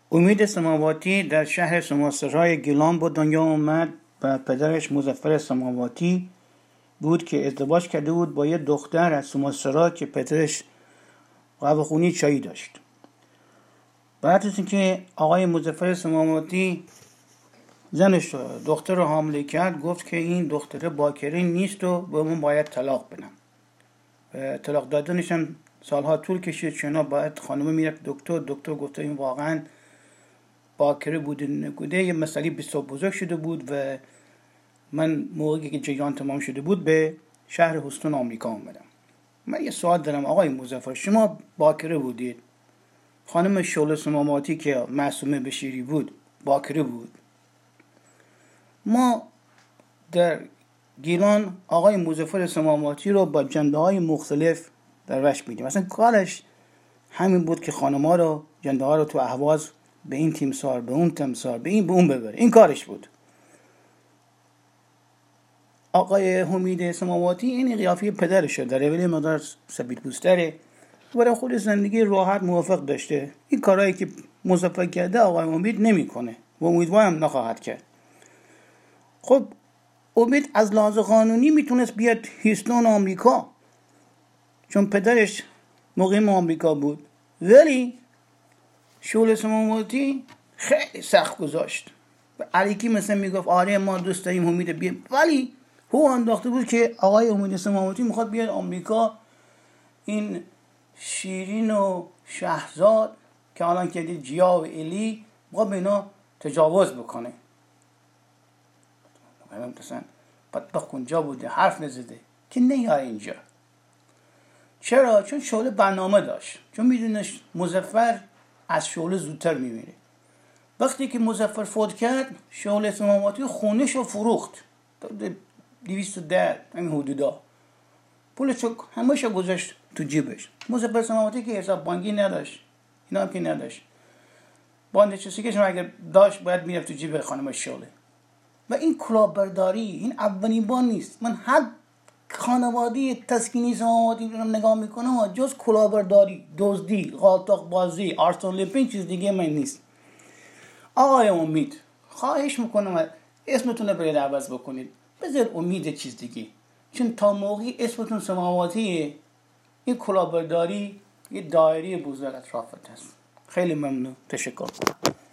امید سماواتی در شهر سماسرهای گیلان بود دنیا اومد و پدرش مظفر سماواتی بود که ازدواج کرده بود با یه دختر از سماسرها که پدرش قهوه‌خونی چایی داشت. بعد از اینکه آقای مظفر سماواتی زنش دختر رو حامله کرد، گفت که این دختر باکره نیست و به من باید طلاق بدم. طلاق دادنش هم سالها طول کشید، چون باید خانم میرفت دکتر گفته این واقعا باکره بوده نکوده، یه مسئله بسیار بزرگ شده بود و من موقعی که جریان تمام شده بود به شهر هوستون آمریکا اومدم. من یه سوال دارم آقای مظفر، شما باکره بودید، خانم شعله سماواتی که معصومه بشیری بود باکره بود. ما در گیلان آقای مظفر سماواتی رو با جنبه های مختلف در رشت میدیم. مثلا کارش همین بود که خانم‌ها رو جنده ها رو تو اهواز به این تیمسار به اون تیمسار به این به اون ببره، این کارش بود. آقای حمید سماواتی این قیافه پدرشه، داره ولی مقدار سفید پوستره، برای خود زندگی راحت موافق داشته. این کارهایی که مظفر کرده آقای امید نمیکنه و امیدوارم نخواهد کرد. خب امید از لحاظ قانونی میتونست بیاد هیستون آمریکا چون پدرش مقیم آمریکا بود، ولی شعله سماواتی خیلی سخت گذاشت و علیکی مثلا میگفت آره ما دوست داریم امید بیاد، ولی هو انداخته بود که آقای امید سماواتی میخواد بیاد آمریکا، این شیرین و شهزاد که الان کردید جیا و الی میخواد به اینا تجاوز بکنه. مثلا بدبخت اونجا بوده حرف نزده که نیای اینجا. چرا؟ چون شعله برنامه داشت، چون میدونست مظفر از شعله زودتر میمیره. وقتی که مظفر فوت کرد شعله سماواتی خونش رو فروخت 210 همین حدودا، پولش همه‌ش گذاشت تو جیبش. مظفر سماواتی که حساب بانکی نداشت، اینا هم که نداشت، باند چسیکش اگر داشت باید میرفت تو جیب خانم شعله. و این کلاهبرداری این اولین بار نیست. من هر خانواده تسکینی سماواتی رو نگاه میکنم جز کلاهبرداری، دزدی، غالطاق بازی، آرسون لپین چیز دیگه من نیست. آقای امید خواهش میکنم اسمتون رو برید عوض بکنید، بذار امید چیز دیگه، چون تا موقعی اسمتون سماواتیه این کلاهبرداری یه دایره بزرگ اطرافت هست. خیلی ممنون، تشکر.